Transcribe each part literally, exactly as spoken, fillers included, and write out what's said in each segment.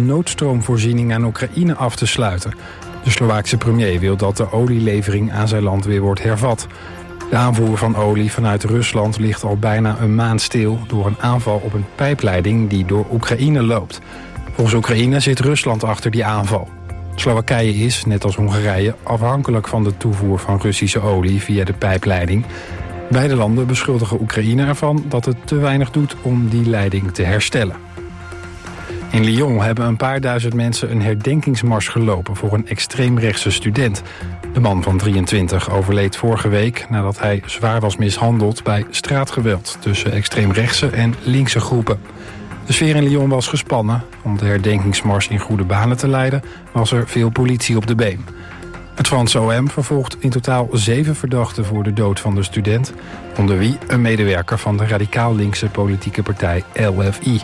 om noodstroomvoorziening aan Oekraïne af te sluiten. De Slovaakse premier wil dat de olielevering aan zijn land weer wordt hervat. De aanvoer van olie vanuit Rusland ligt al bijna een maand stil door een aanval op een pijpleiding die door Oekraïne loopt. Volgens Oekraïne zit Rusland achter die aanval. Slowakije is, net als Hongarije, afhankelijk van de toevoer van Russische olie via de pijpleiding. Beide landen beschuldigen Oekraïne ervan dat het te weinig doet om die leiding te herstellen. In Lyon hebben een paar duizend mensen een herdenkingsmars gelopen voor een extreemrechtse student. De man van drieëntwintig overleed vorige week nadat hij zwaar was mishandeld bij straatgeweld tussen extreemrechtse en linkse groepen. De sfeer in Lyon was gespannen. Om de herdenkingsmars in goede banen te leiden was er veel politie op de been. Het Franse O M vervolgt in totaal zeven verdachten voor de dood van de student, onder wie een medewerker van de radicaal-linkse politieke partij L F I.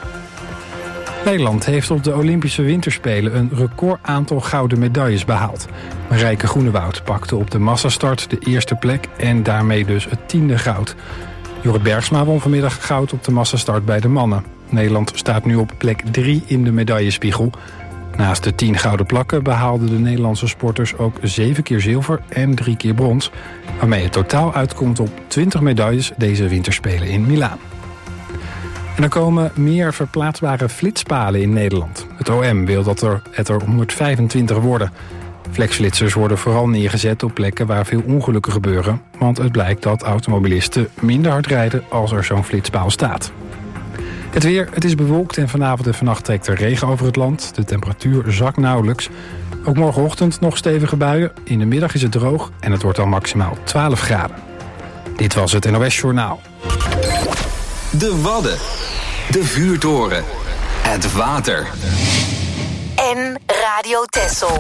Nederland heeft op de Olympische Winterspelen een record aantal gouden medailles behaald. Marijke Groenewoud pakte op de massastart de eerste plek en daarmee dus het tiende goud. Jorrit Bergsma won vanmiddag goud op de massastart bij de mannen. Nederland staat nu op plek drie in de medaillespiegel. Naast de tien gouden plakken behaalden de Nederlandse sporters ook zeven keer zilver en drie keer brons, waarmee het totaal uitkomt op twintig medailles deze winterspelen in Milaan. En er komen meer verplaatsbare flitspalen in Nederland. Het O M wil dat er, het er honderdvijfentwintig worden. Flexflitsers worden vooral neergezet op plekken waar veel ongelukken gebeuren, want het blijkt dat automobilisten minder hard rijden als er zo'n flitspaal staat. Het weer, het is bewolkt en vanavond en vannacht trekt er regen over het land. De temperatuur zakt nauwelijks. Ook morgenochtend nog stevige buien. In de middag is het droog en het wordt dan maximaal twaalf graden. Dit was het N O S Journaal. De Wadden. De Vuurtoren. Het water. En Radio Texel.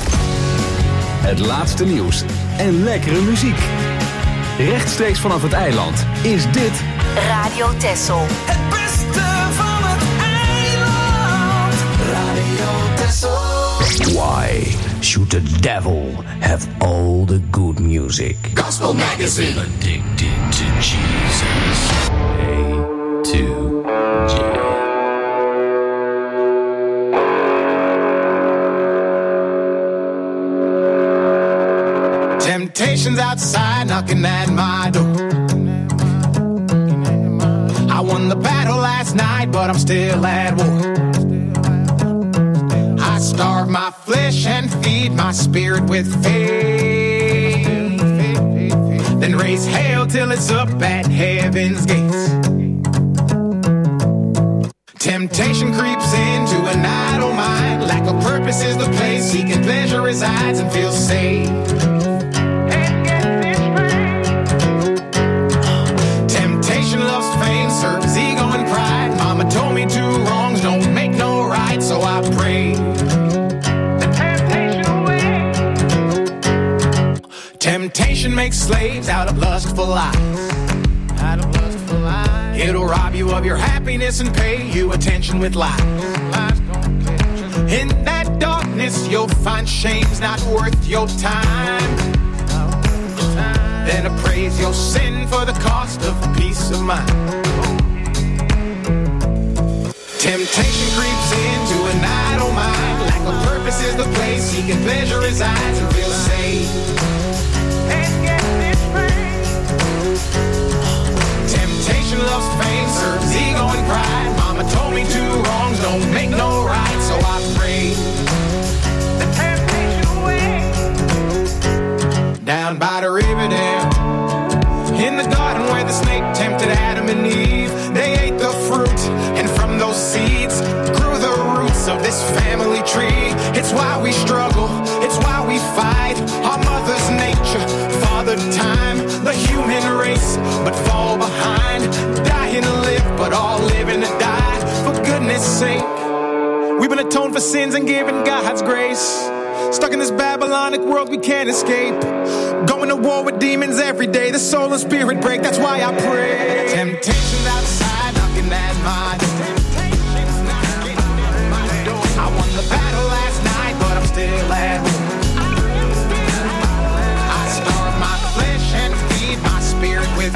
Het laatste nieuws en lekkere muziek. Rechtstreeks vanaf het eiland is dit Radio Texel. Het beste van het eiland. Radio Texel. Why should the devil have all the good music? Gospel Magazine. Addicted to Jesus. A to J. Temptations outside knocking at my door. I won the battle last night, but I'm still at war. I starve my flesh and feed my spirit with faith. Then raise hell till it's up at heaven's gates. Temptation creeps into an idle mind. Lack of purpose is the place seeking pleasure resides and feels safe. Serves ego and pride. Mama told me two wrongs don't make no right, so I pray the temptation away. Temptation makes slaves out of lustful lies. Out of lustful lies. It'll rob you of your happiness and pay you attention with lies. In that darkness, you'll find shame's not worth your time. Then appraise your sin for the cost of peace of mind. Temptation creeps into an idle mind. Lack of purpose is the place seeking pleasure resides and feels safe. And get this pain. Temptation loves fame, serves ego and pride. Mama told me two wrongs don't make no right, so I pray the temptation away. Down by the river there, in the garden where the snake tempted Adam and Eve, they ate the fruit, and from those seeds grew the roots of this family tree. It's why we struggle, it's why we fight. Our mother's nature, father time, the human race, but fall behind. Dying to live, but all living to die. For goodness sake, we've been atoned for sins and given God's grace. Stuck in this Babylonic world we can't escape. Going to war with demons every day. The soul and spirit break, that's why I pray. Temptations outside knocking at my door. I won the battle last night, but I'm still at war. I starve my flesh and feed my spirit with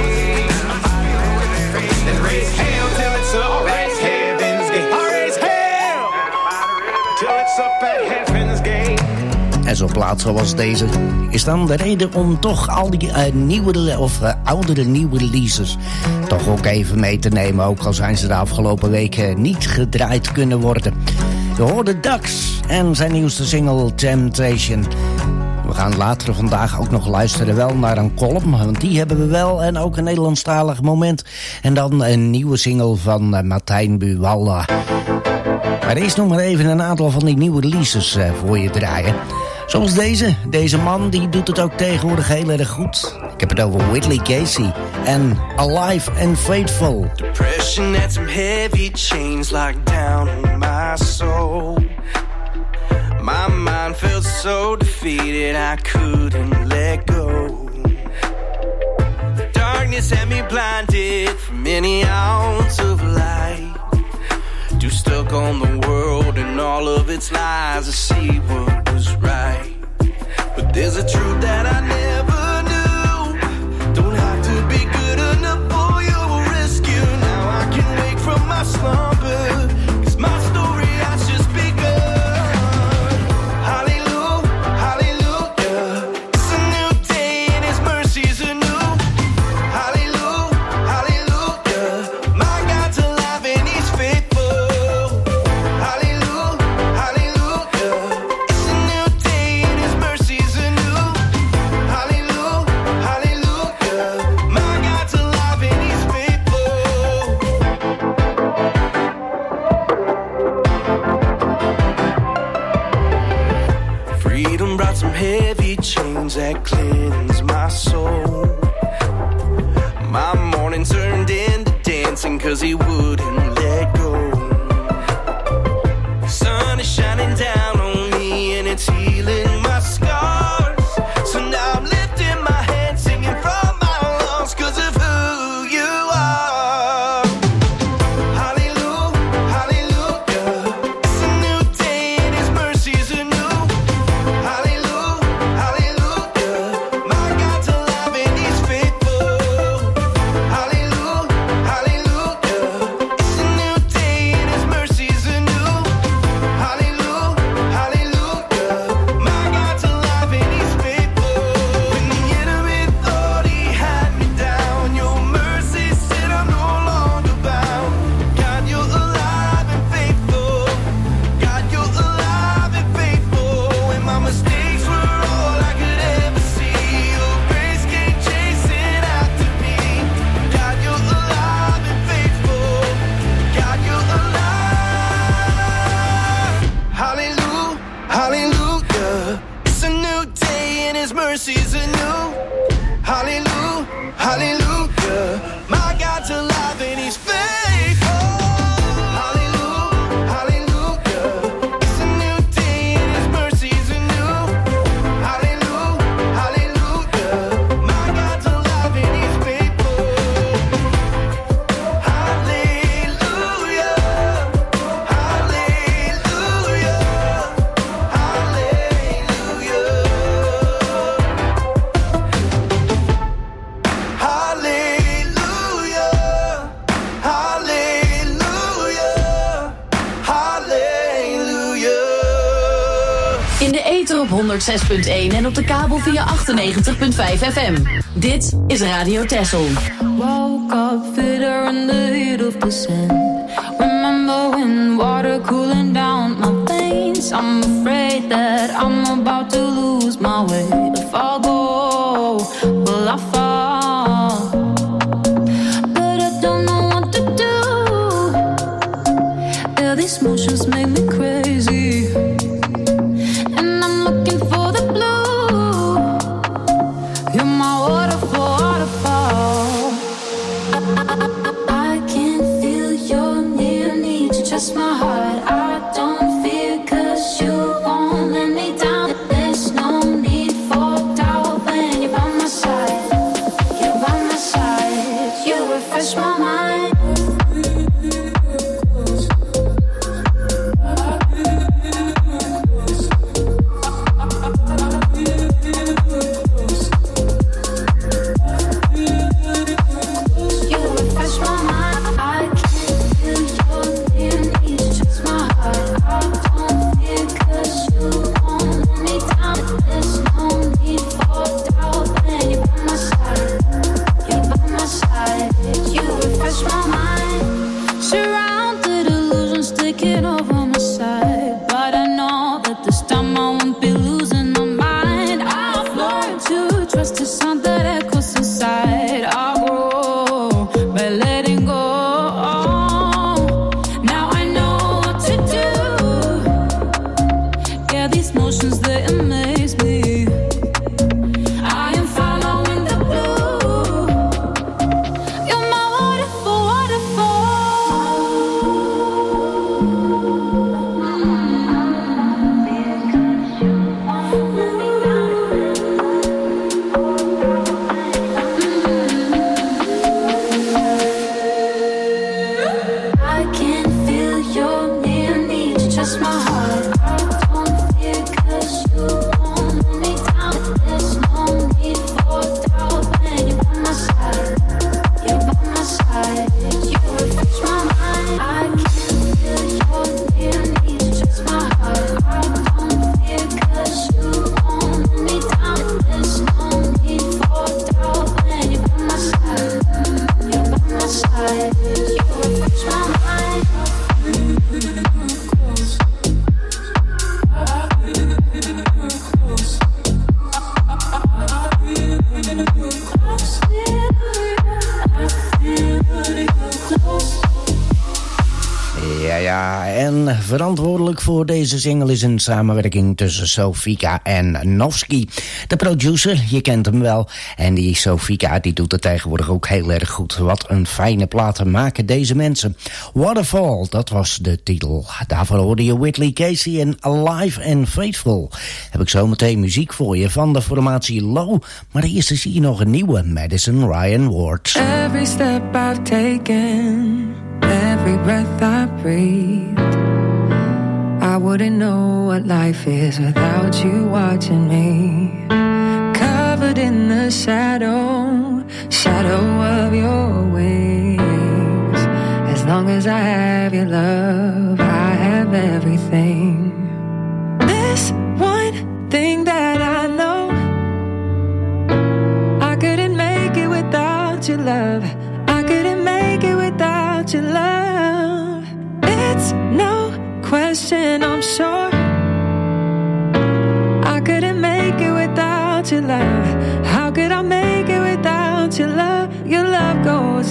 faith. Then raise hell till it's up at heaven's gate. I raise hell. till it's up at heaven's gate. En zo'n plaat zoals deze is dan de reden om toch al die uh, nieuwe of uh, oudere nieuwe releases toch ook even mee te nemen. Ook al zijn ze de afgelopen weken niet gedraaid kunnen worden. Je hoorde Dax en zijn nieuwste single Temptation. We gaan later vandaag ook nog luisteren wel naar een column, want die hebben we wel. En ook een Nederlandstalig moment. En dan een nieuwe single van uh, Martijn Buwalda. Maar eerst nog maar even een aantal van die nieuwe releases uh, voor je draaien. Zoals deze. Deze man die doet het ook tegenwoordig heel erg goed. Ik heb het over Whitley Casey en Alive and Faithful. Depression had some heavy chains locked down on my soul. My mind felt so defeated I couldn't let go. The darkness had me blinded from any ounce of light. Too stuck on the world and all of its lies to see what was right. But there's a truth that I never knew. Don't have to be good enough for your rescue. Now I can wake from my slumber, 'cause my story has just begun. Heavy chains that cleanse my soul. My morning turned into dancing 'cause he wouldn't let go. The sun is shining down on me and it's healing my scars. So now I'm lifting my hands, singing from my lungs 'cause of who you are. Hallelujah, hallelujah. It's a new day and his mercies are new. zes punt één en op de kabel via achtennegentig punt vijf F M. Dit is Radio Texel. Woke up fitter in the heat of the sun. Remember when water cooling down my veins. I'm afraid that I'm about to lose my way. If I go, will I fall? But I don't know what to do. Yeah, these motions make me crazy. Just my heart, I don't fear 'cause you won't let me down. There's no need for doubt when you're by my side. You're by my side, you refresh my mind. You refresh my mind. I can't feel your near, need just my heart. just my heart. I don't fear 'cause you won't let me down. There's no need for doubt when you're by my side. You're by my side. You refresh my mind. I can feel your near needs, just my heart. I don't fear 'cause you won't let me down. There's no need for doubt when you're by my side. You're by my side. You refresh my mind. Ja, ja, en verantwoordelijk voor deze single is een samenwerking tussen Sofika en Novski. De producer, je kent hem wel. En die Sofika, die doet het tegenwoordig ook heel erg goed. Wat een fijne platen maken deze mensen. Waterfall, dat was de titel. Daarvoor hoorde je Whitley Casey en Alive and Faithful. Heb ik zo meteen muziek voor je van de formatie Low. Maar eerst zie je nog een nieuwe, Madison Ryan Ward. Every step I've taken, every breath I breathe, I wouldn't know what life is without you watching me. Covered in the shadow, shadow of your wings. As long as I have your love, I have everything. This one thing that I know, I couldn't make it without your love. I couldn't make it without your love. It's no question, I'm sure. I couldn't make it without your love. How could I make it without your love? Your love goes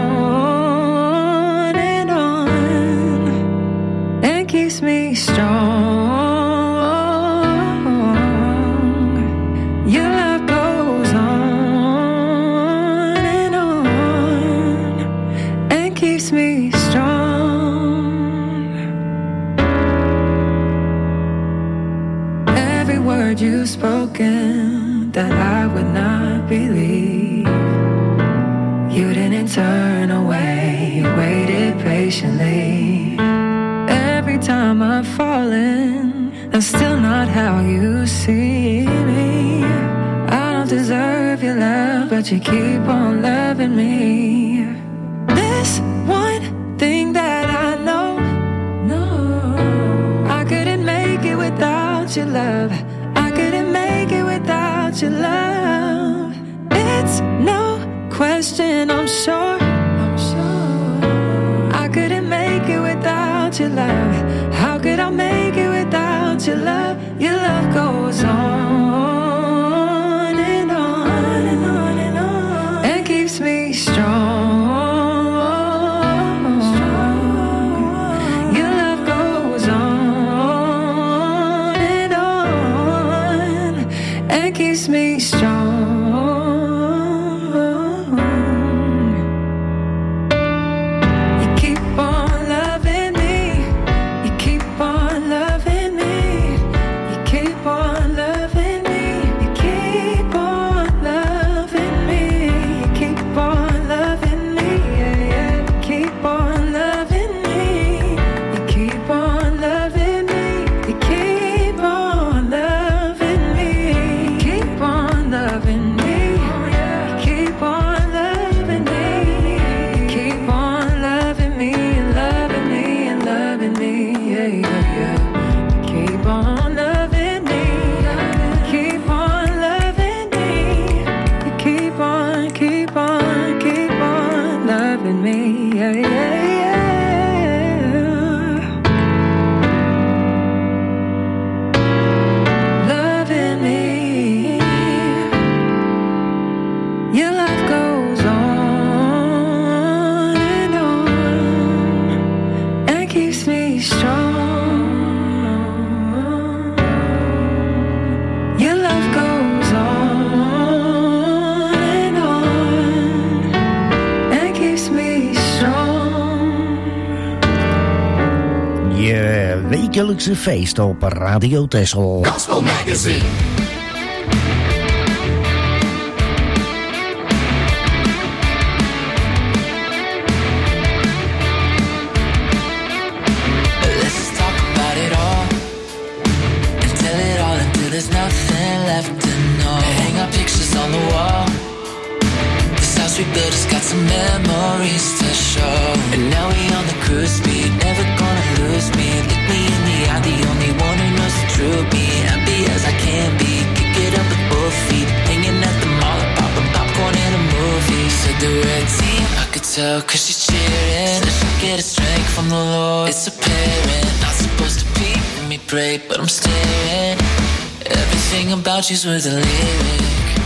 on and on and keeps me strong. Your love goes on and on and keeps me strong. Every word you've spoken that I would not believe, you didn't turn away, you waited patiently. Every time I've fallen, that's still not how you see me. I don't deserve your love, but you keep on loving me. This one thing that I know, no, I couldn't make it without your love. I couldn't make it without your love. It's no question, I'm sure. I'm sure I couldn't make it without your love. How could I make it without your love? Your love goes on and on and on and on and keeps me strong. Your love goes on and on and keeps me strong. Wekelijkse feest op Radio Texel. Gospel Magazine. Let's talk about it memories to show. And now we on the cruise speed, never gonna lose me. Look me in the eye, the only one who knows the truth. Be happy as I can be, kick it up with both feet. Hanging at the mall, popping popcorn in a movie. Said the red team, I could tell cause she's cheering. Said she get a strength from the Lord, it's apparent. Not supposed to be, let me pray, but I'm staring. Everything about you's worth a lyric.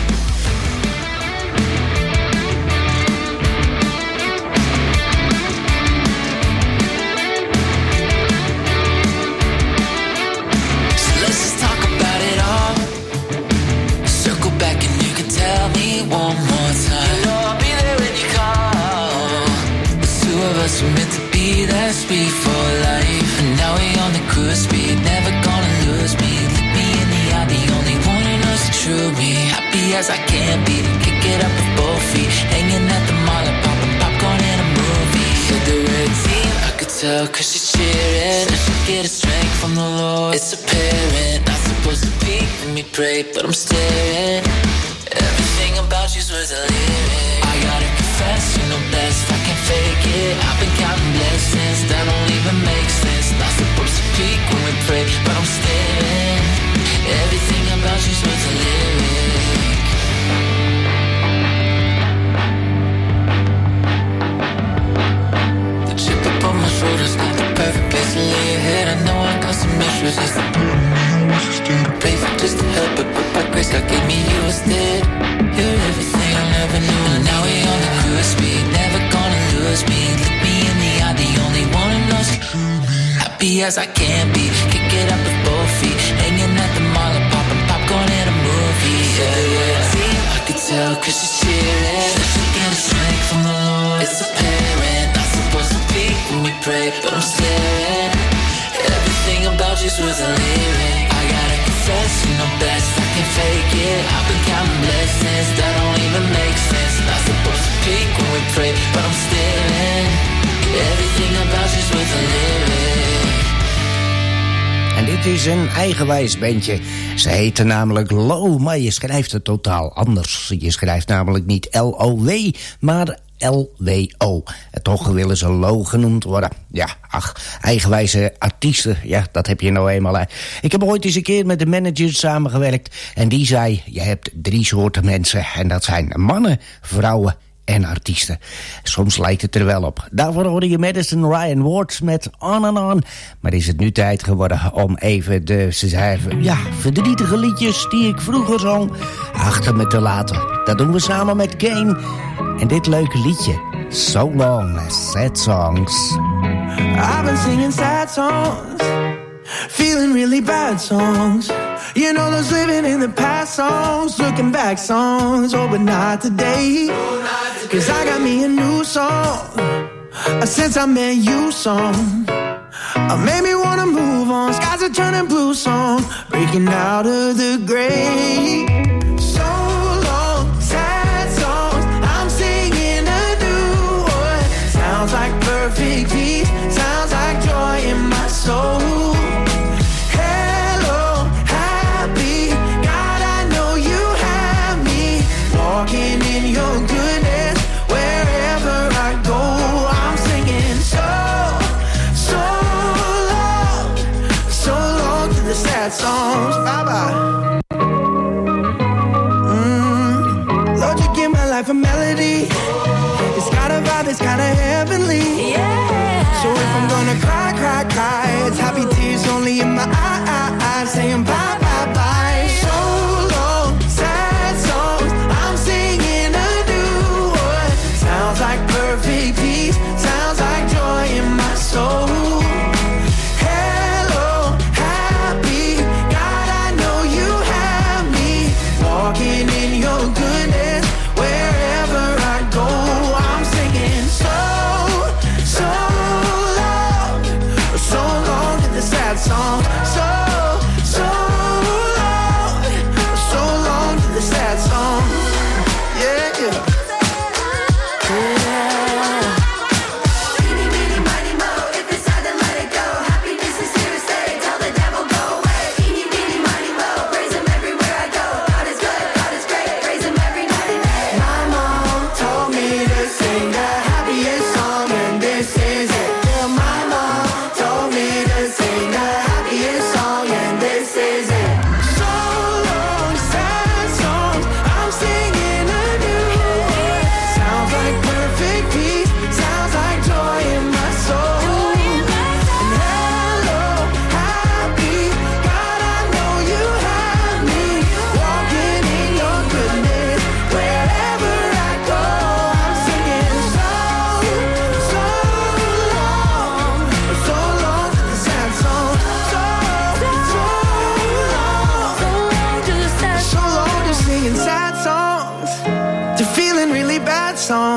One more time, you know I'll be there when you call. The two of us were meant to be that sweet for life. And now we on the cruise speed, never gonna lose me. Look me in the eye, the only one who knows the true me. Happy as I can be, to kick it up with both feet. Hanging at the mall and popping popcorn in a movie. Said the red team, I could tell cause she's cheering. Said she get a strength from the Lord, it's apparent. Not supposed to be, let me pray, but I'm staring. Everything about you's worth a lyric. I gotta confess, you know best, I can't fake it. I've been counting blessings that don't even make sense. Not supposed to peak when we pray, but I'm staring. Everything about you's worth a lyric. The chip up on my shoulders, got the perfect place to lay your head. I know I got some issues, it's the pray for just to help it, but by grace God gave me you instead. You're everything I never knew. And now we on the cruise speed, never gonna lose me. Look me in the eye, the only one who knows the truth. Happy as I can be, kick it up with both feet. Hanging at the mall and popping popcorn in a movie. Yeah, yeah. See, I could tell cause she's cheering. Said she get a strength from the Lord, it's apparent. Not supposed to be when we pray, but I'm staring. Everything about you's worth a lyric. I gotta confess, you know best, I can't fake it. I've been counting blessings that don't even make sense. Not supposed to peak when we pray, but I'm staring. Everything about you's worth a lyric. En dit is een eigenwijs bandje. Ze heten namelijk Low, maar je schrijft het totaal anders. Je schrijft namelijk niet L O W, maar L W O. En toch willen ze Low genoemd worden. Ja, ach, eigenwijze artiesten, ja, dat heb je nou eenmaal. Hè. Ik heb ooit eens een keer met de manager samengewerkt. En die zei, je hebt drie soorten mensen. En dat zijn mannen, vrouwen en artiesten. Soms lijkt het er wel op. Daarvoor hoorde je Madison Ryan Ward met On and On. Maar is het nu tijd geworden om even de zeggen, ja, verdrietige liedjes die ik vroeger zong achter me te laten. Dat doen we samen met Kane. En dit leuke liedje, So Long, Sad Songs. I've been singing sad songs, feeling really bad songs. You know those living in the past songs, looking back songs, oh but not today. Cause I got me a new song, a since I met you song. Uh, made me wanna move on, skies are turning blue song, breaking out of the gray. So long, sad songs, I'm singing a new one. Sounds like perfect peace, sounds like joy in my soul. Hello, happy, God I know you have me, walking in your goodness, wherever I go, I'm singing so, so long, so long to the sad songs, bye-bye. Mm, Lord, you give my life a melody, it's got a vibe, it's kinda heavenly, yeah. So if I'm gonna cry, cry, cry, it's happy tears only in my eyes, saying bye, bye, bye. So long, sad songs, I'm singing a new one. Sounds like perfect peace, sounds like joy in my soul. Hello, happy, God I know you have me, walking in your goodness, wherever I go, I'm singing so, so long, so long to the sad song, so, so long, so long to the sad song, yeah, yeah. My mom told me to sing that.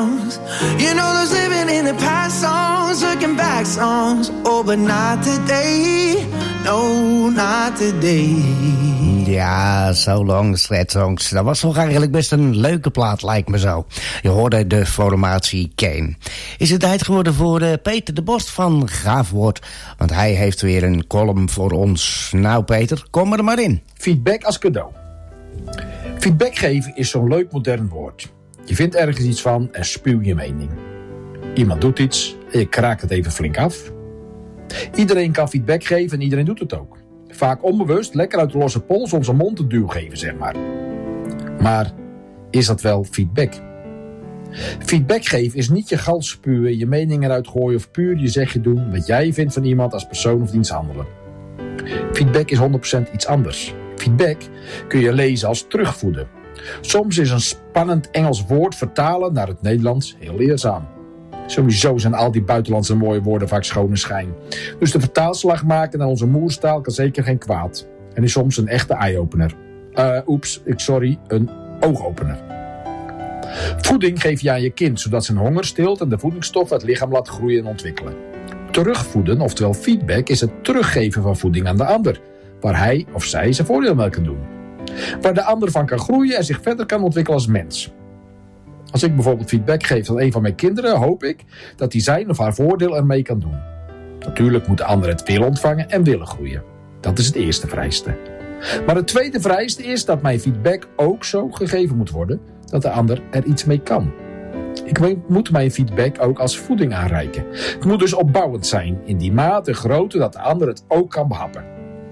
songs. You know those living in the past songs, looking back songs. Oh, but not today. No, not today. Ja, So Long Sled Songs. Dat was toch eigenlijk best een leuke plaat, lijkt me zo. Je hoorde de formatie Kane. Is het tijd geworden voor uh, Peter de Bos van Graafwoord. Want hij heeft weer een column voor ons. Nou Peter, kom er maar in. Feedback als cadeau. Feedback geven is zo'n leuk modern woord. Je vindt ergens iets van en spuw je mening. Iemand doet iets en je kraakt het even flink af. Iedereen kan feedback geven en iedereen doet het ook. Vaak onbewust, lekker uit de losse pols onze mond een duw geven, zeg maar. Maar is dat wel feedback? Feedback geven is niet je gal spuwen, je mening eruit gooien of puur je zegje doen wat jij vindt van iemand als persoon of diens handelen. Feedback is honderd procent iets anders. Feedback kun je lezen als terugvoeden. Soms is een spannend Engels woord vertalen naar het Nederlands heel leerzaam. Sowieso zijn al die buitenlandse mooie woorden vaak schone schijn. Dus de vertaalslag maken naar onze moerstaal kan zeker geen kwaad. En is soms een echte eye-opener. Uh, oeps, sorry, een oogopener. Voeding geef je aan je kind, zodat zijn honger stilt en de voedingsstoffen het lichaam laat groeien en ontwikkelen. Terugvoeden, oftewel feedback, is het teruggeven van voeding aan de ander, waar hij of zij zijn voordeel mee kan doen. Waar de ander van kan groeien en zich verder kan ontwikkelen als mens. Als ik bijvoorbeeld feedback geef aan een van mijn kinderen, hoop ik dat hij zijn of haar voordeel ermee kan doen. Natuurlijk moet de ander het willen ontvangen en willen groeien. Dat is het eerste vereiste. Maar het tweede vereiste is dat mijn feedback ook zo gegeven moet worden dat de ander er iets mee kan. Ik moet mijn feedback ook als voeding aanreiken. Het moet dus opbouwend zijn, in die mate en grootte dat de ander het ook kan behappen.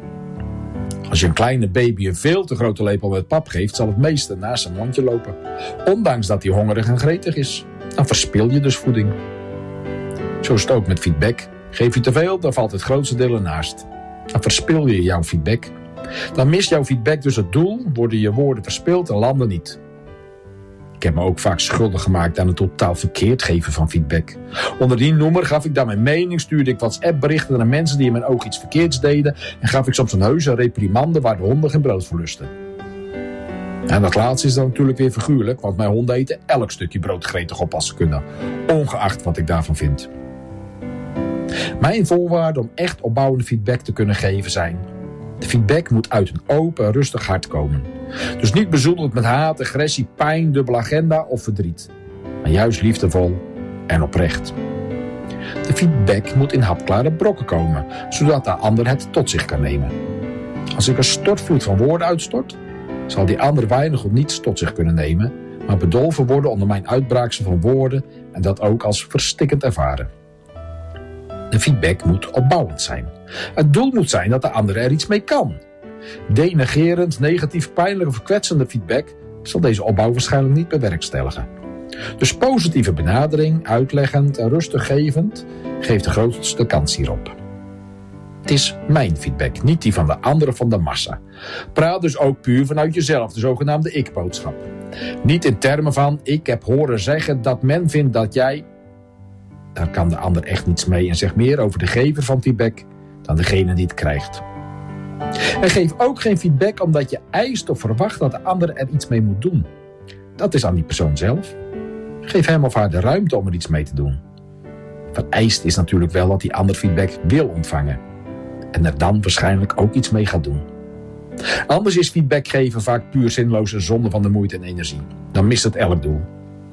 Als je een kleine baby een veel te grote lepel met pap geeft, zal het meeste naast zijn mondje lopen. Ondanks dat hij hongerig en gretig is. Dan verspil je dus voeding. Zo is het ook met feedback. Geef je te veel, dan valt het grootste deel ernaast. Dan verspil je jouw feedback. Dan mist jouw feedback dus het doel, worden je woorden verspild en landen niet. Ik heb me ook vaak schuldig gemaakt aan het totaal verkeerd geven van feedback. Onder die noemer gaf ik dan mijn mening, stuurde ik WhatsApp-berichten naar mensen die in mijn oog iets verkeerds deden en gaf ik soms een heuse reprimande waar de honden geen brood voor lusten. En dat laatste is dan natuurlijk weer figuurlijk, want mijn honden eten elk stukje brood gretig op als ze kunnen, ongeacht wat ik daarvan vind. Mijn voorwaarden om echt opbouwende feedback te kunnen geven zijn: de feedback moet uit een open en rustig hart komen. Dus niet bezoedeld met haat, agressie, pijn, dubbele agenda of verdriet. Maar juist liefdevol en oprecht. De feedback moet in hapklare brokken komen, zodat de ander het tot zich kan nemen. Als ik een stortvloed van woorden uitstort, zal die ander weinig of niets tot zich kunnen nemen, maar bedolven worden onder mijn uitbraaksel van woorden en dat ook als verstikkend ervaren. De feedback moet opbouwend zijn. Het doel moet zijn dat de ander er iets mee kan. Denigerend, negatief, pijnlijk of kwetsende feedback zal deze opbouw waarschijnlijk niet bewerkstelligen. Dus positieve benadering, uitleggend en rustiggevend geeft de grootste kans hierop. Het is mijn feedback, niet die van de anderen van de massa. Praat dus ook puur vanuit jezelf, de zogenaamde ik-boodschap. Niet in termen van ik heb horen zeggen dat men vindt dat jij... Daar kan de ander echt niets mee en zegt meer over de gever van feedback dan degene die het krijgt. En geef ook geen feedback omdat je eist of verwacht dat de ander er iets mee moet doen. Dat is aan die persoon zelf. Geef hem of haar de ruimte om er iets mee te doen. Vereist is natuurlijk wel dat die ander feedback wil ontvangen. En er dan waarschijnlijk ook iets mee gaat doen. Anders is feedback geven vaak puur zinloze zonde van de moeite en energie. Dan mist het elk doel.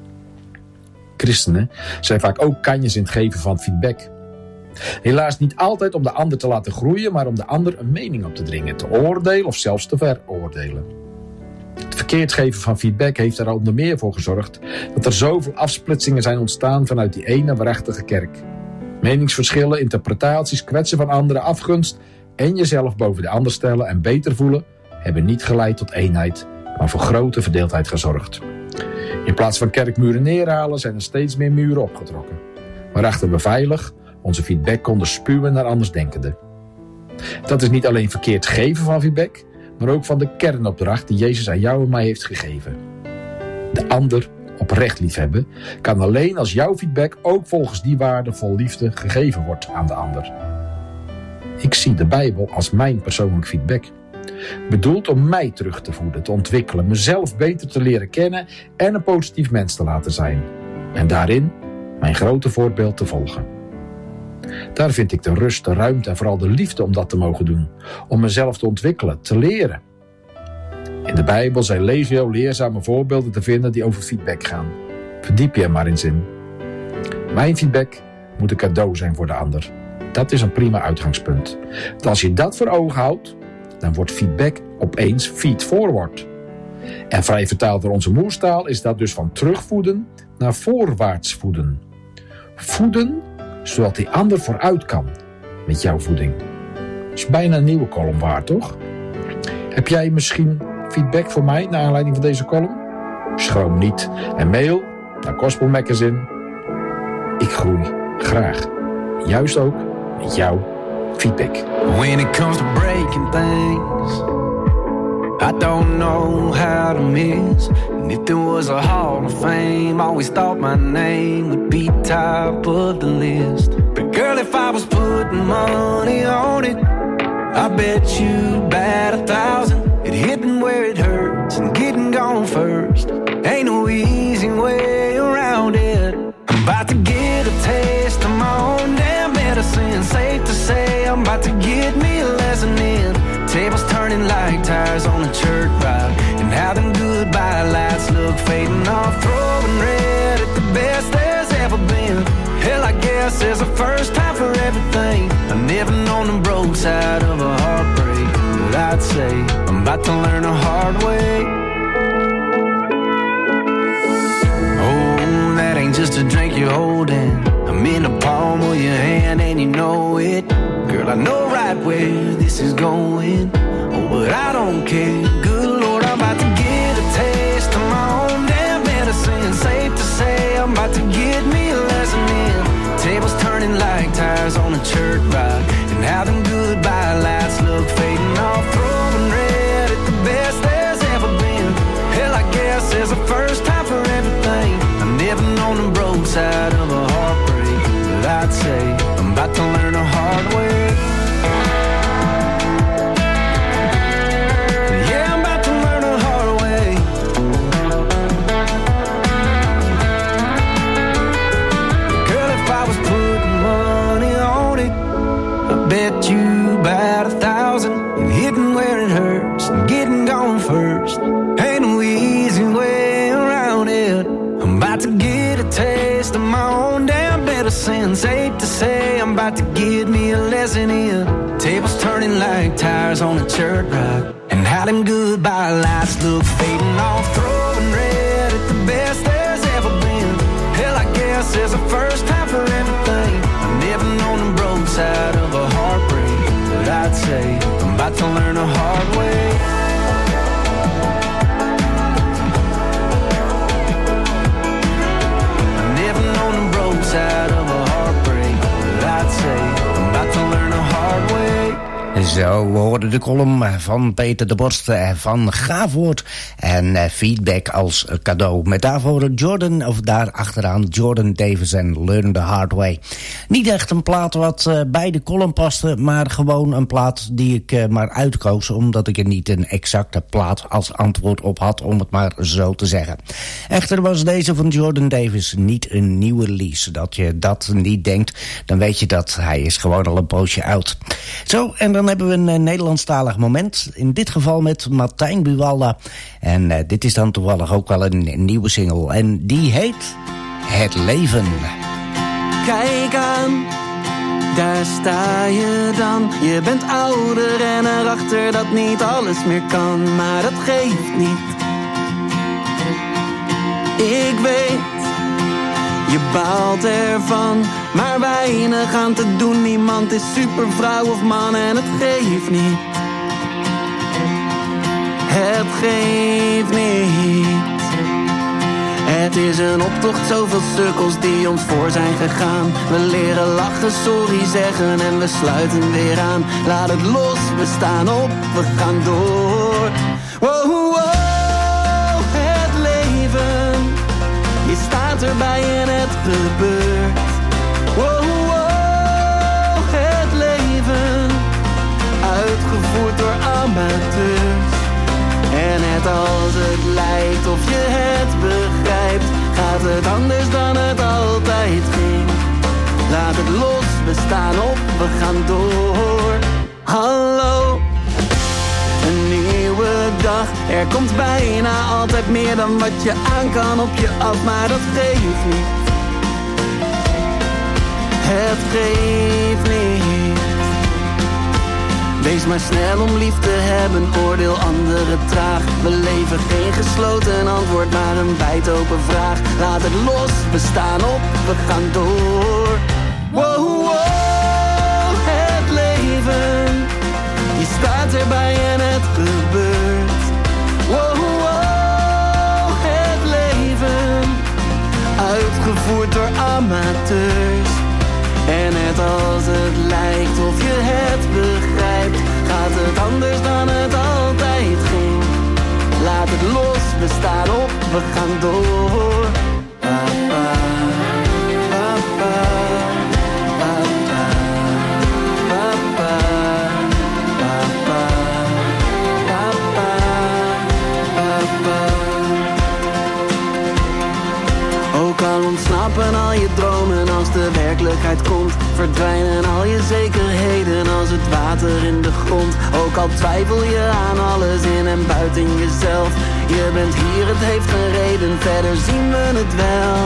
Christenen zijn vaak ook kanjes in het geven van feedback. Helaas niet altijd om de ander te laten groeien, maar om de ander een mening op te dringen, te oordelen of zelfs te veroordelen. Het verkeerd geven van feedback heeft er onder meer voor gezorgd dat er zoveel afsplitsingen zijn ontstaan vanuit die ene waarachtige kerk. Meningsverschillen, interpretaties, kwetsen van anderen, afgunst en jezelf boven de ander stellen en beter voelen hebben niet geleid tot eenheid, maar voor grote verdeeldheid gezorgd. In plaats van kerkmuren neerhalen zijn er steeds meer muren opgetrokken, waarachter we veilig onze feedback konden spuwen naar andersdenkenden. Dat is niet alleen verkeerd geven van feedback, maar ook van de kernopdracht die Jezus aan jou en mij heeft gegeven. De ander oprecht liefhebben kan alleen als jouw feedback ook volgens die waarde vol liefde gegeven wordt aan de ander. Ik zie de Bijbel als mijn persoonlijk feedback. Bedoeld om mij terug te voeden, te ontwikkelen, mezelf beter te leren kennen en een positief mens te laten zijn. En daarin mijn grote voorbeeld te volgen. Daar vind ik de rust, de ruimte en vooral de liefde om dat te mogen doen. Om mezelf te ontwikkelen, te leren. In de Bijbel zijn legio leerzame voorbeelden te vinden die over feedback gaan. Verdiep je er maar eens in. Mijn feedback moet een cadeau zijn voor de ander. Dat is een prima uitgangspunt. Want als je dat voor ogen houdt, dan wordt feedback opeens feed forward. En vrij vertaald door onze moerstaal is dat dus van terugvoeden naar voorwaarts voeden. Voeden, zodat die ander vooruit kan met jouw voeding. Dat is bijna een nieuwe column waard, toch? Heb jij misschien feedback voor mij naar aanleiding van deze column? Schroom niet en mail naar Gospel Magazine. Ik groei graag. Juist ook met jouw feedback. When it comes to breaking things, I don't know how to miss. And if there was a hall of fame, always thought my name would be top of the list. But girl, if I was putting money on it, I bet you'd bat a thousand at hitting where it hurts and getting gone first. Ain't no easy way around it. I'm about to get a taste of my own damn medicine. Safe to say I'm about to get me a lesson in. Tables turning like tires on a church ride, and how them goodbye lights look fading off, throwing red at the best there's ever been. Hell, I guess there's a first time for everything. I've never known the broke side of a heartbreak, but I'd say I'm about to learn the hard way. Oh, that ain't just a drink you're holding. I'm in the palm of your hand and you know it. Girl, I know right where this is going. Oh, but I don't care. Good Lord, I'm about to get a taste of my own damn medicine. Safe to say I'm about to get me a lesson in. Tables turning like tires on a church ride, and how them goodbye lights look fading off, throwing red at the best there's ever been. Hell, I guess there's a first time for everything. I've never known the broke side of a heartbreak, but I'd say I'm about to learn the hard way. Yeah, I'm about to learn the hard way. Girl, if I was putting money on it, I bet you about a thousand and hitting where it hurts and getting gone first. Ain't no easy way around it. I'm about to get a taste of my own damn medicine. Safe to say I'm about to get me a lesson in. Tables turning like tires on a church ride, and how them goodbye lights look fading off, throwing red at the best there's ever been. Hell, I guess there's a first time for everything. I've never known the broke side of a heartbreak, but I'd say I'm about to learn the hard way. Side of a heartbreak, but I'd say I'm about to learn a hard way. Zo, we hoorden de column van Peter de Borst van Gaafwoord en feedback als cadeau. Met daarvoor Jordan, of daar achteraan Jordan Davis en Learn the Hard Way. Niet echt een plaat wat bij de column paste, maar gewoon een plaat die ik maar uitkoos, omdat ik er niet een exacte plaat als antwoord op had, om het maar zo te zeggen. Echter was deze van Jordan Davis niet een nieuwe release. Dat je dat niet denkt, dan weet je dat hij is gewoon al een poosje oud. Zo, en dan hebben we een uh, Nederlandstalig moment. In dit geval met Martijn Buwalda. En uh, dit is dan toevallig ook wel een, een nieuwe single. En die heet Het Leven. Kijk aan, daar sta je dan. Je bent ouder en erachter dat niet alles meer kan. Maar dat geeft niet. Ik weet, je baalt ervan, maar weinig aan te doen. Niemand is supervrouw of man en het geeft niet. Het geeft niet. Het is een optocht, zoveel sukkels die ons voor zijn gegaan. We leren lachen, sorry zeggen en we sluiten weer aan. Laat het los, we staan op, we gaan door. Wow, wow, het leven. Je staat erbij en het gebeurt. Wow, wow, het leven. Uitgevoerd door amateurs. En net als het lijkt of je het begrijpt, gaat het anders dan het altijd ging. Laat het los, we staan op, we gaan door. Hallo, een nieuwe dag. Er komt bijna altijd meer dan wat je aan kan op je af, maar dat geeft niet. Het geeft niet. Wees maar snel om lief te hebben, oordeel anderen traag. We leven geen gesloten antwoord, maar een wijd-open vraag. Laat het los, we staan op, we gaan door. Wow, wow, het leven. Je staat erbij en het gebeurt. Wow, wow, het leven. Uitgevoerd door amateurs. En net als het lijkt of je het begrijpt, gaat het anders dan het altijd ging. Laat het los, we staan op, we gaan door. Papa, papa, papa, papa, papa, papa, papa. Ook al ontsnappen al je dromen als de werkelijkheid komt, verdwijnen al je zekerheden als het water in de grond. Ook al twijfel je aan alles in en buiten jezelf, je bent hier, het heeft een reden, verder zien we het wel.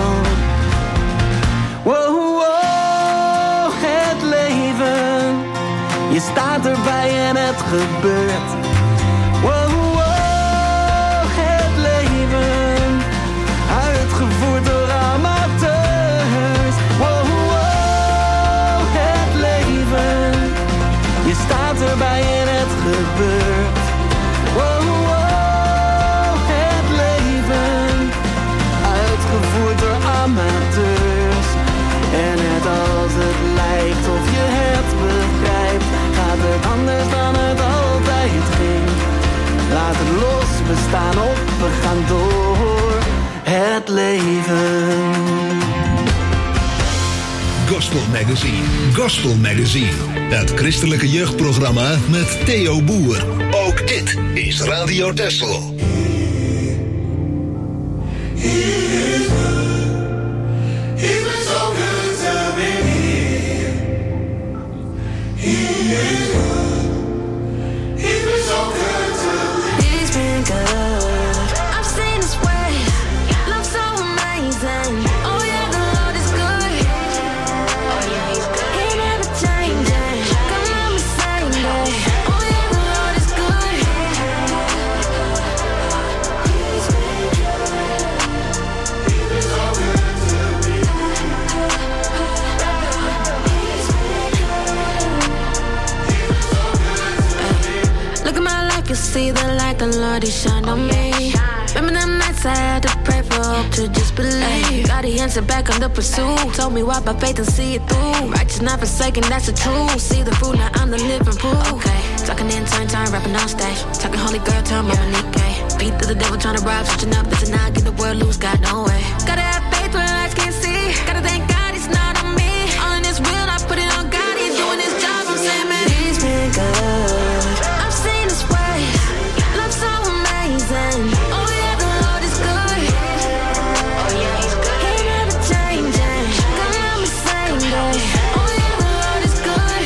Wow, wow, het leven. Je staat erbij en het gebeurt. Wow, wow, het leven. Uitgevoerd door amateurs. Wow, wow, het leven. Je staat erbij en het gebeurt. Wow, wow, het leven. Uitgevoerd door amateurs. En net als het lijkt of je het begrijpt, gaat het anders dan het altijd ging. Laat het los, we staan op, we gaan door. Het leven. Gospel Magazine. Gospel Magazine. Het christelijke jeugdprogramma met Theo Boer. Ook dit is Radio Texel. See the light, the Lord, He shined on me. Remember them nights I had to pray for hope to just believe. Got the answer back on the pursuit. Told me walk by faith and see it through. Righteous not forsaken, that's the truth. See the fruit, now I'm the living proof. Okay, talking in time, time, rapping on stage. Talking holy girl, time, I'm Monique. Beat to the devil, trying to rob, switching up. Listen, I get the world loose, got no way. Gotta have faith when eyes can't see. Gotta thank God, He's not on me. All in His will, I put it on God. He's doing His job, I'm saying, man, He's been good. I've seen His way. Love so amazing. Oh yeah, the Lord is good. Oh yeah, He's good. He never changing. Come on, me same day. Oh yeah, the Lord is good.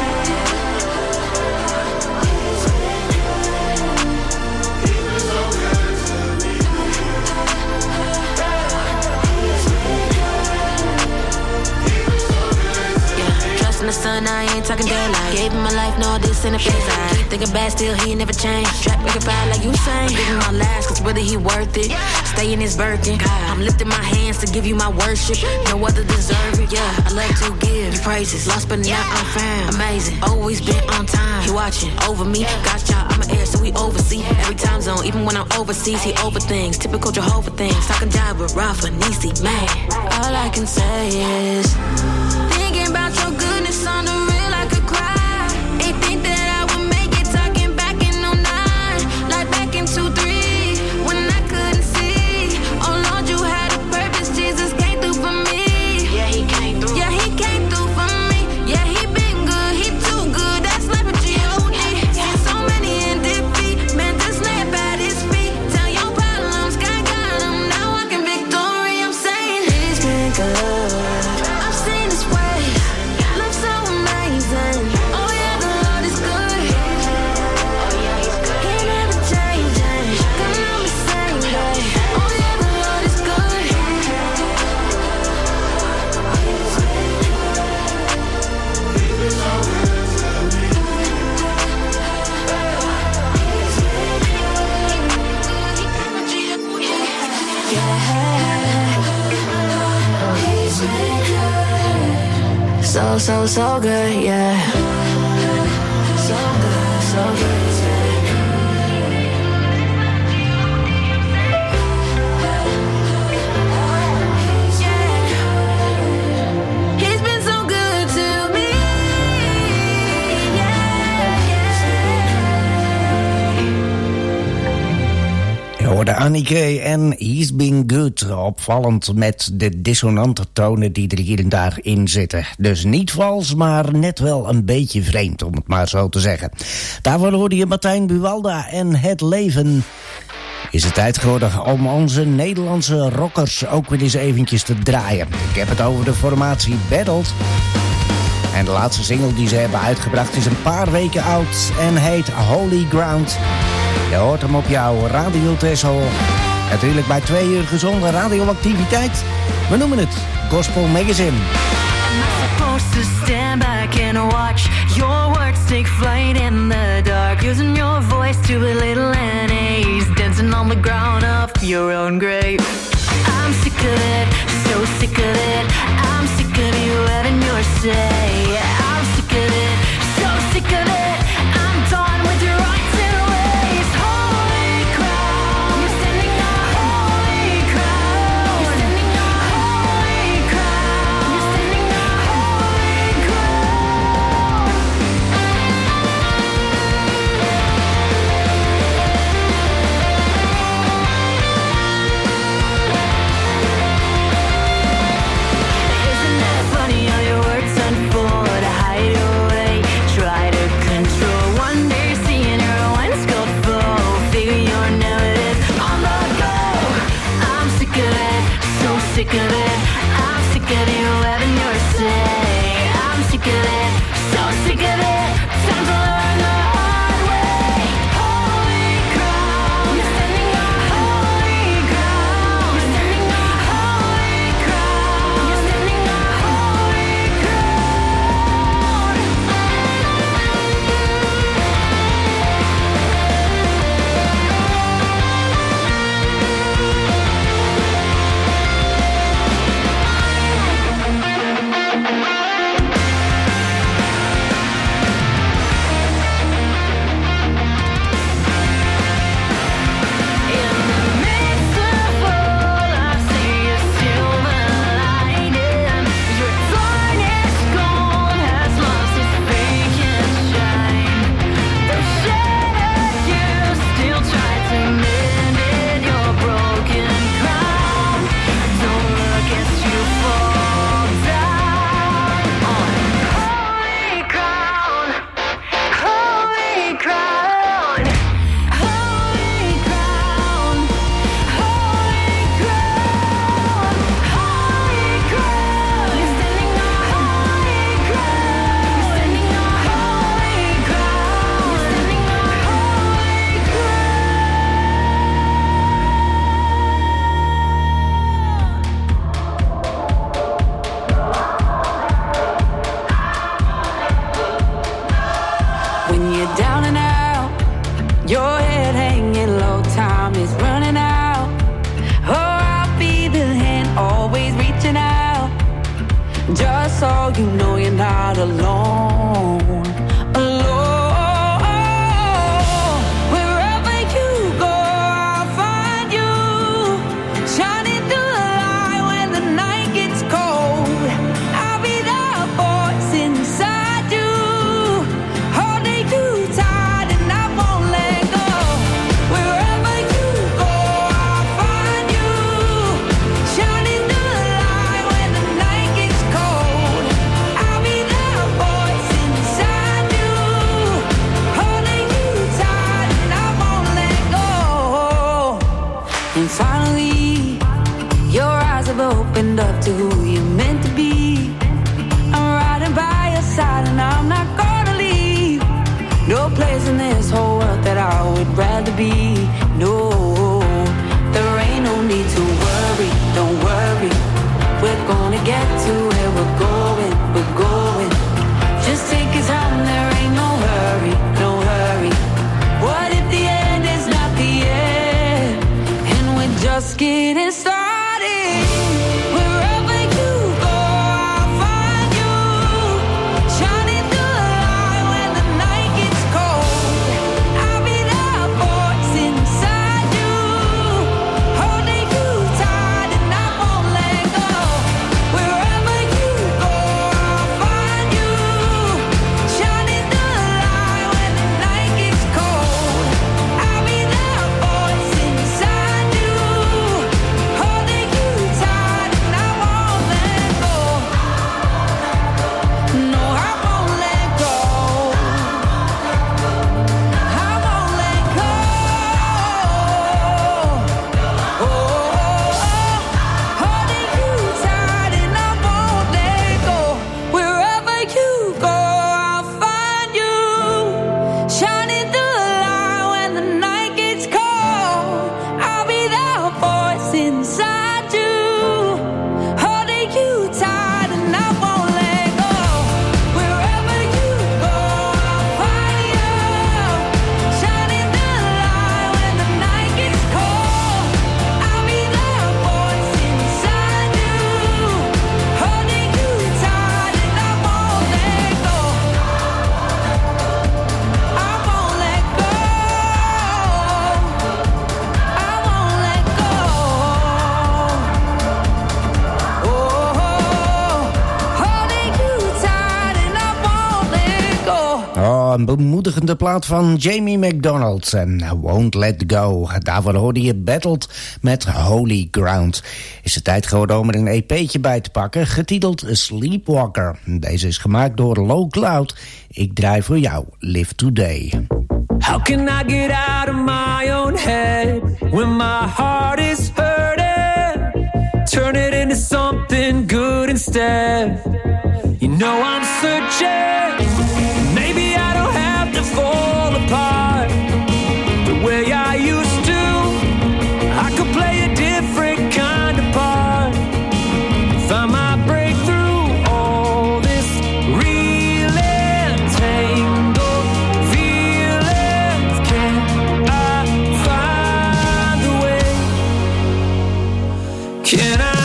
Yeah, trust in the sun, I ain't talking daylight. Gave him my life, no, this ain't a phase. I keep thinking bad, still he never changed. Trap making fire like you sang. I'm giving my last, cause whether he worth it. Stay in his Birkin. I'm lifting my hands to give you my worship. No other deserve it. Yeah, I love to give you praises. Lost but not I'm found. Amazing, always been on time. He watching over me. God's child, I'm an heir, so we oversee. Every time zone, even when I'm overseas, he over things. Typical Jehovah things. Talking jive with Rafa, Nisi, man. All I can say is thinking about your goodness on the real, I could cry. Ain't think that I would make it, talking back in oh nine, like back in two three, when I couldn't see. Oh Lord, you had a purpose, Jesus came through for me. Yeah, he came through. Yeah, he came through for me. Yeah, he been good, he too good. That's life with G O D. Seen so many in defeat, man, just lay at his feet. Tell your problems, God got them. Now I can victory, I'm saying. so, so, so good, yeah. So good, so good. De Anneke en He's Been Good. Opvallend met de dissonante tonen die er hier en daar in zitten. Dus niet vals, maar net wel een beetje vreemd, om het maar zo te zeggen. Daarvoor hoorde je Martijn Buwalda en Het Leven. Is het tijd geworden om onze Nederlandse rockers ook weer eens eventjes te draaien. Ik heb het over de formatie Battled. En de laatste single die ze hebben uitgebracht is een paar weken oud en heet Holy Ground. Je hoort hem op jouw Radio Texel. Natuurlijk bij twee uur gezonde radioactiviteit. We noemen het Gospel Magazine. I'm supposed to stand back and watch your words take flight in the dark, using your voice to belittle an ace, dancing on the ground of your own grave. I'm sick of it, so sick of it. I'm sick of you having your say. I'm sick of it, so sick of it. I'm done with your rights and ways. Holy crown, you're standing on holy crown. You're standing on holy crown. You're standing on holy crown. Isn't that funny how your words unfold, hide away, try to control. One day seeing your ones go full, figure your narrative on the go. I'm sick of it, so sick of it. I'm sick of you having your say. I'm sick of it, so sick of it. Time to learn the hard way. Holy crown, you're standing on holy ground. You're standing on holy ground. You're standing on holy ground. In the midst of all, I see a silver lining. Your tarnished gold has lost its vacant shine. Though shattered, you still try to mend it. Your broken crown. Don't look as you fall down on holy crown, holy crown, holy crown, holy crown, holy crown. You're standing on holy ground. You're standing on holy ground. You're standing on holy When you're down and out, your head hanging low, time is running out. Oh, I'll be the hand always reaching out, just so you know you're not alone. Alone. Wherever you go, I'll find you, shining through the light when the night gets cold. I'll be that voice inside you, holding you tight and I won't let go. Wherever you go, I'll find you, shining through the light when the night gets cold. I'll be that voice bemoedigende plaat van Jamie McDonald en Won't Let Go. Daarvoor hoorde je Battled met Holy Ground. Is het tijd geworden om er een E P'tje bij te pakken, getiteld Sleepwalker. Deze is gemaakt door Low Cloud. Ik draai voor jou Live Today. How can I get out of my own head when my heart is hurting? Turn it into something good instead. You know I'm searching. Maybe I don't have to fall apart the way I used to. I could play a different kind of part. Find my breakthrough. All this real and tangled feelings. Can I find a way? Can I?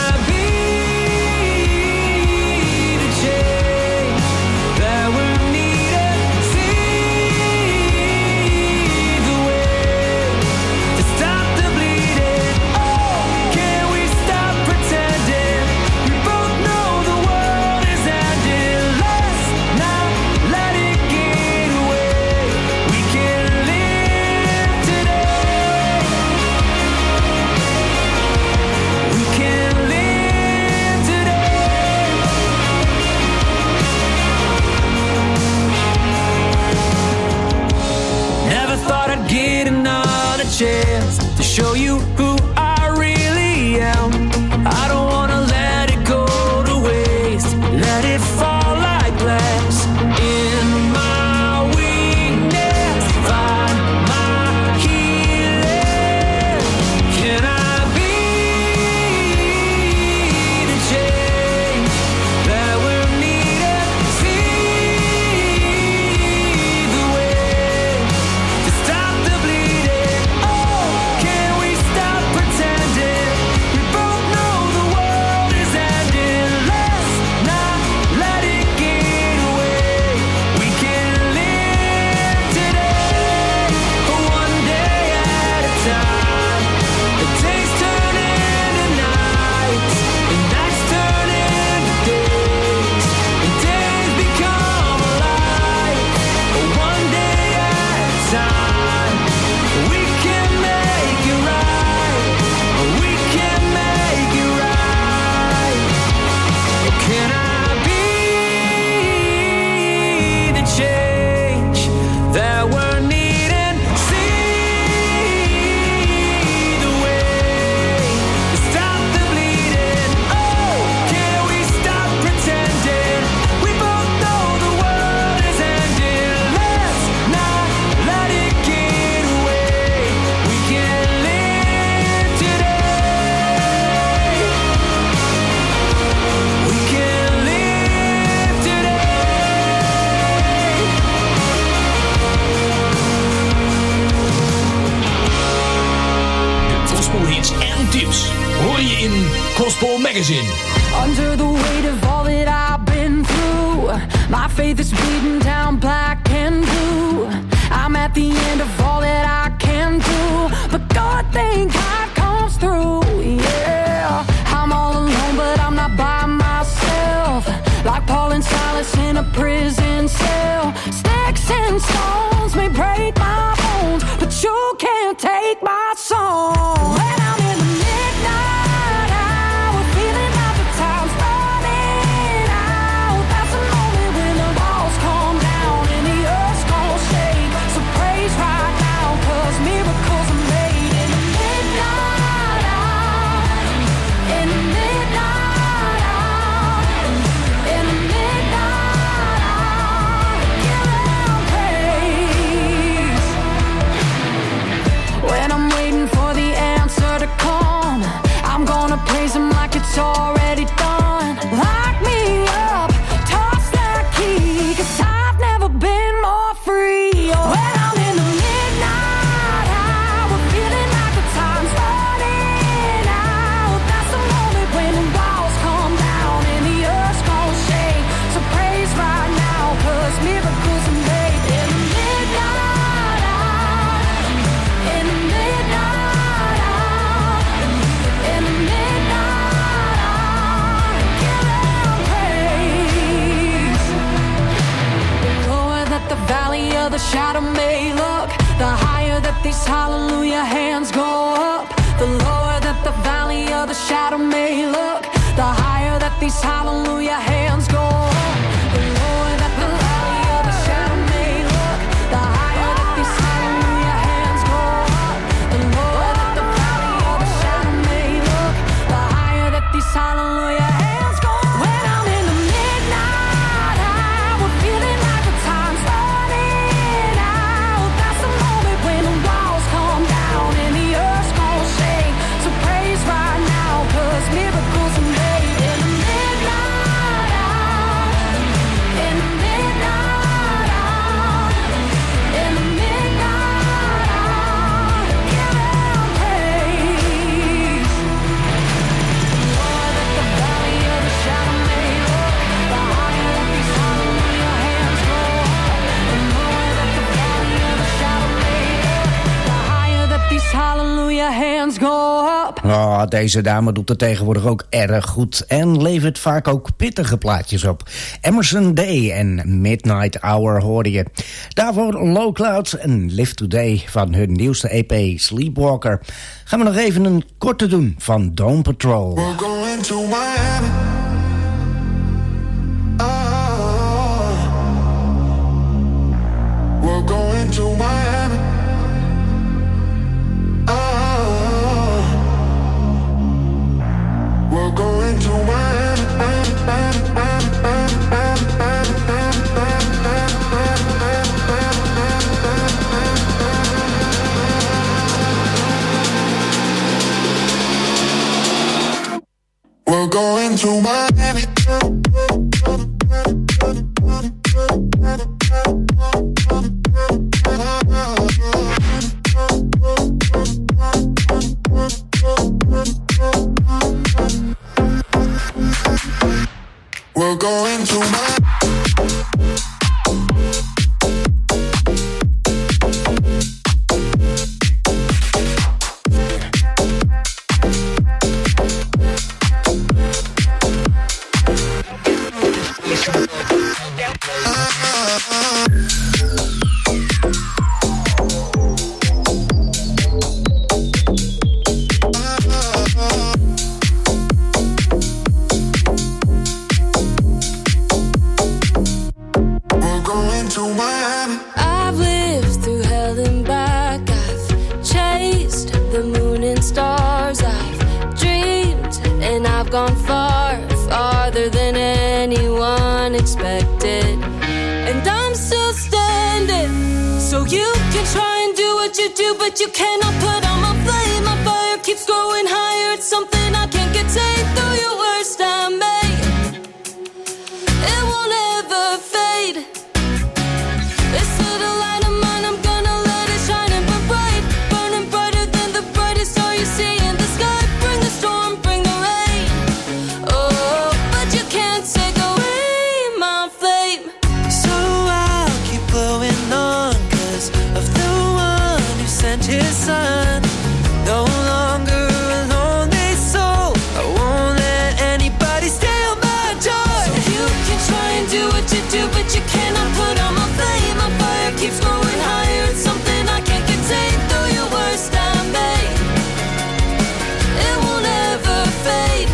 Chance to show you who I really am. I don't wanna let it go to waste. Let it fall like glass. In my weakness, find my healing. Can I be the change that we're needing? See the way to stop the bleeding. Gospel Magazine. Under the weight of all that I've been through, my faith is bleeding down black and blue. I'm at the end of all that I can do, but God, thank God comes through. Yeah, I'm all alone, but I'm not by myself. Like Paul and Silas in a prison cell. Sticks and stones may break my bones, but you can't take my soul. When I'm in the midnight hour, feeling like the time's running out. That's the moment when the walls come down and the earth's gonna shake. So praise right now. these hallelujah hands go up, the lower that the valley of the shadow may look, the higher that these hallelujah hands go up, the lower that the valley of the shadow may look, the higher that these hallelujah hands go up, the lower that the valley of the shadow may look, the higher that these hallelujah hands go up. When I'm in the midnight hour, feeling like the time's running out, that's the moment when the walls come down and the earth's gonna shake. So praise right now, 'cause miracles are made in the midnight hour, in the midnight hour, in the midnight hour. Give Him praise. Lord, that the valley of the shadow may look, the higher that these hallelujah hands go up, the lower that the valley of the shadow may look, the higher that these hallelujah hands go up. Oh, deze dame doet het tegenwoordig ook erg goed en levert vaak ook pittige plaatjes op. Emerson Day en Midnight Hour hoorde je. Daarvoor Low Clouds en Live Today van hun nieuwste E P Sleepwalker. Gaan we nog even een korte doen van Dawn Patrol. We're going to Miami. Oh, we're going to Miami. Oh, we're going to Miami. We're going to Miami. We're going to Miami. I've lived through hell and back. I've chased the moon and stars. I've dreamed and I've gone far, farther than anyone expected. And I'm still standing. So you can try and do what you do, but you cannot put on my flame. My fire keeps growing higher. It's something I can't contain. Through your worst I made, it won't ever fade. This little light of mine, I'm gonna let it shine and burn bright, burning brighter than the brightest star you see in the sky. Bring the storm, bring the rain. Oh, but you can't take away my flame. So I'll keep glowing on, 'cause of the one who sent his son. No longer a lonely soul, I won't let anybody steal my joy. So you can try and do what you do, but you cannot put on my flame. My fire keeps growing higher. It's something I can't contain. Through your worst I made, it won't ever fade.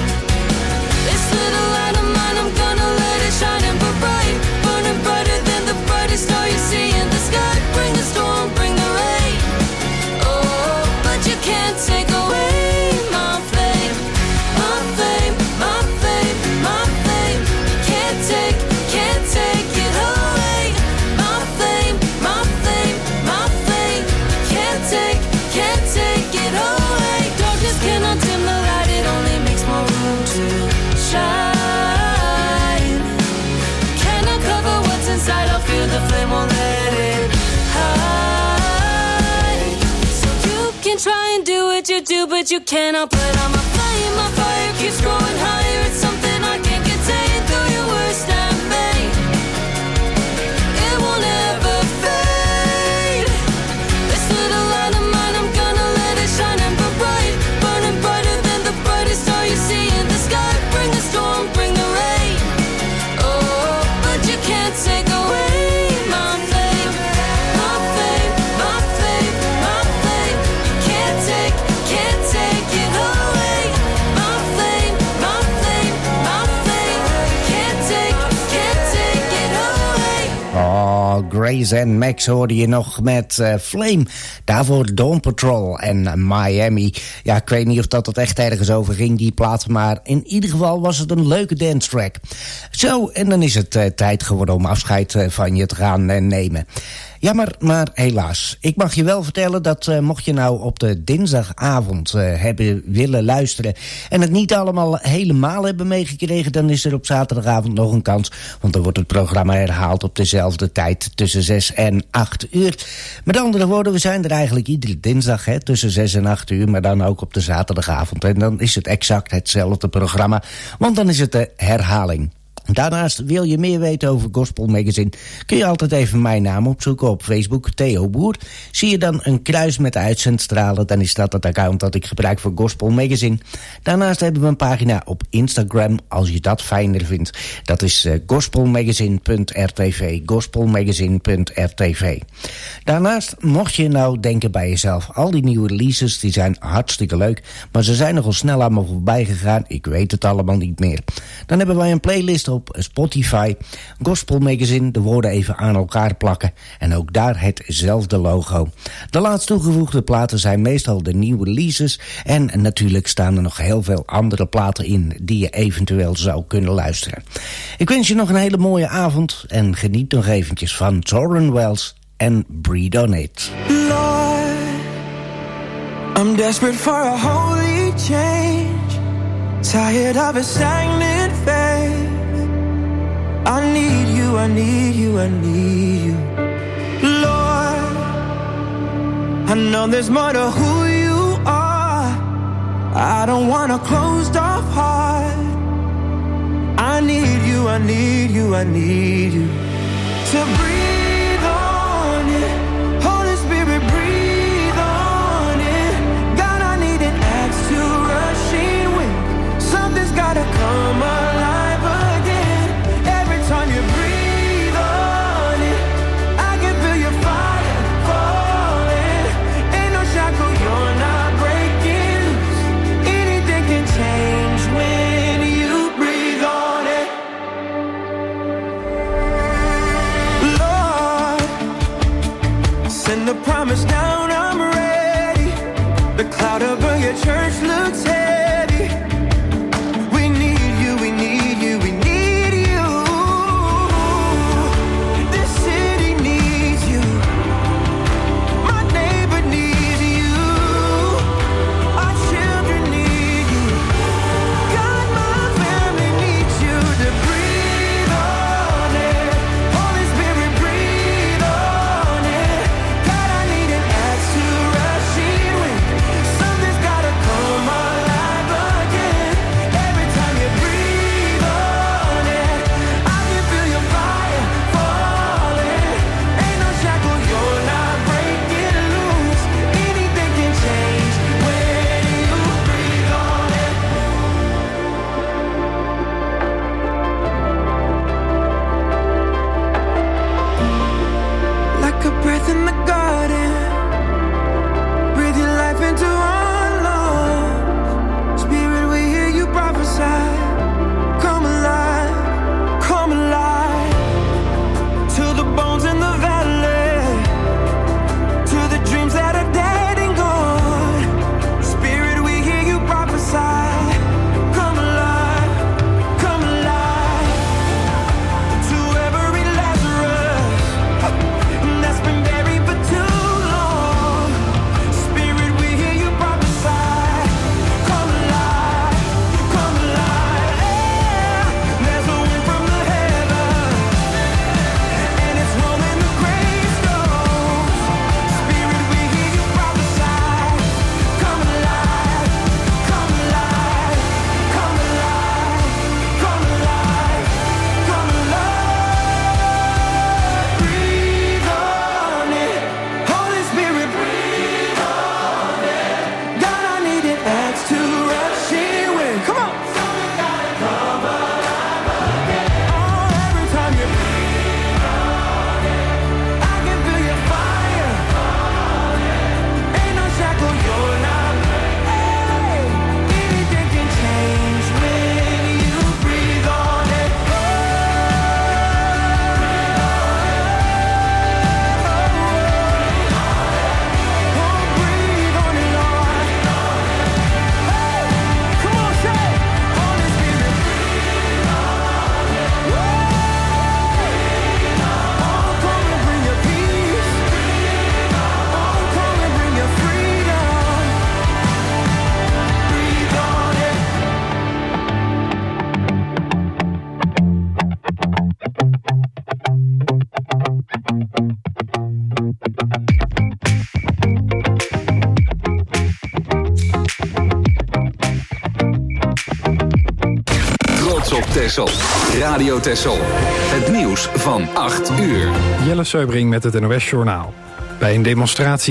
This little light of mine, I'm gonna let it shine and burn bright, burning brighter than the brightest star you see in the sky. Bring the storm, bring the rain. Oh, but you can't take away my flame, my flame, my flame, my flame. Can't take, can't take it away. My flame, my flame, my flame. Can't take, can't take it away. Darkness cannot dim the light. It only makes more room to shine. Cannot cover what's inside. I'll feel the flame, won't let it hide. So you can try and do what you do, but you cannot put on my flame. My fire keeps growing higher. It's something I can't contain. Through your worst I made, it won't ever fade. This little light of mine, I'm gonna let it shine and burn bright, burning brighter than the brightest star you see in the sky. Bring the storm, bring the rain. Oh, but you can't take away my flame, my flame, my flame, my Grace en Max hoorde je nog met uh, Flame. Daarvoor Dawn Patrol en uh, Miami. Ja, ik weet niet of dat het echt ergens over ging, die plaat. Maar in ieder geval was het een leuke dance track. Zo, en dan is het uh, tijd geworden om afscheid uh, van je te gaan uh, nemen. Jammer, maar helaas. Ik mag je wel vertellen dat uh, mocht je nou op de dinsdagavond uh, hebben willen luisteren en het niet allemaal helemaal hebben meegekregen, dan is er op zaterdagavond nog een kans. Want dan wordt het programma herhaald op dezelfde tijd tussen zes en acht uur. Met andere woorden, we zijn er eigenlijk iedere dinsdag hè, tussen zes en acht uur, maar dan ook op de zaterdagavond. En dan is het exact hetzelfde programma, want dan is het de herhaling. Daarnaast wil je meer weten over Gospel Magazine, kun je altijd even mijn naam opzoeken op Facebook, Theo Boer. Zie je dan een kruis met de uitzendstralen, dan is dat het account dat ik gebruik voor Gospel Magazine. Daarnaast hebben we een pagina op Instagram, als je dat fijner vindt. Dat is uh, gospelmagazine punt r t v, gospelmagazine punt r t v. Daarnaast, mocht je nou denken bij jezelf, al die nieuwe releases, die zijn hartstikke leuk, maar ze zijn nogal snel aan me voorbij gegaan, ik weet het allemaal niet meer. Dan hebben wij een playlist op op Spotify, Gospel Magazine, de woorden even aan elkaar plakken en ook daar hetzelfde logo. De laatst toegevoegde platen zijn meestal de nieuwe releases en natuurlijk staan er nog heel veel andere platen in die je eventueel zou kunnen luisteren. Ik wens je nog een hele mooie avond en geniet nog eventjes van Tauren Wells en Breathe on It. Lord, I'm desperate for a holy change, tired of a stagnant faith. I need you, I need you, I need you. Lord, I know there's more to who you are. I don't want a closed off heart. I need you, I need you, I need you. To breathe on it, Holy Spirit, breathe on it. God, I need an axe to rushing wind. Something's gotta come alive. Time you breathe on it, I can feel your fire falling. Ain't no shackle, you're not breaking loose. Anything can change when you breathe on it. Lord, send the promise down, I'm ready. The cloud over your church looks heavy. We need you, we need you, we need you. Something's gotta come alive. Texel. Radio Texel. Het nieuws van acht uur. Jelle Seubring met het N O S Journaal. Bij een demonstratie